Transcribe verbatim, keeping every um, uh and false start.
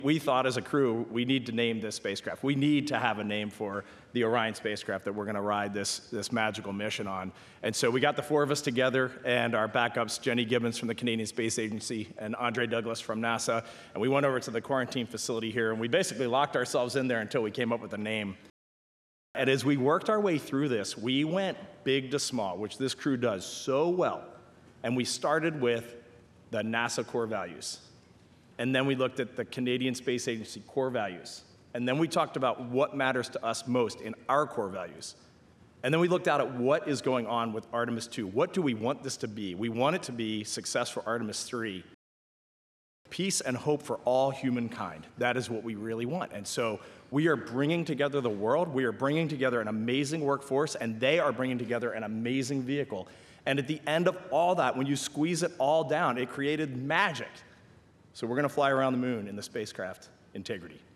We thought as a crew, we need to name this spacecraft. We need to have a name for the Orion spacecraft that we're going to ride this, this magical mission on. And so we got the four of us together, and our backups, Jenny Gibbons from the Canadian Space Agency and Andre Douglas from NASA, and we went over to the quarantine facility here, and we basically locked ourselves in there until we came up with a name. And as we worked our way through this, we went big to small, which this crew does so well. And we started with the NASA core values. And then we looked at the Canadian Space Agency core values. And then we talked about what matters to us most in our core values. And then we looked out at what is going on with Artemis two. What do we want this to be? We want it to be success for Artemis three. Peace and hope for all humankind. That is what we really want. And so we are bringing together the world. We are bringing together an amazing workforce, and they are bringing together an amazing vehicle. And at the end of all that, when you squeeze it all down, it created magic. So we're going to fly around the moon in the spacecraft Integrity.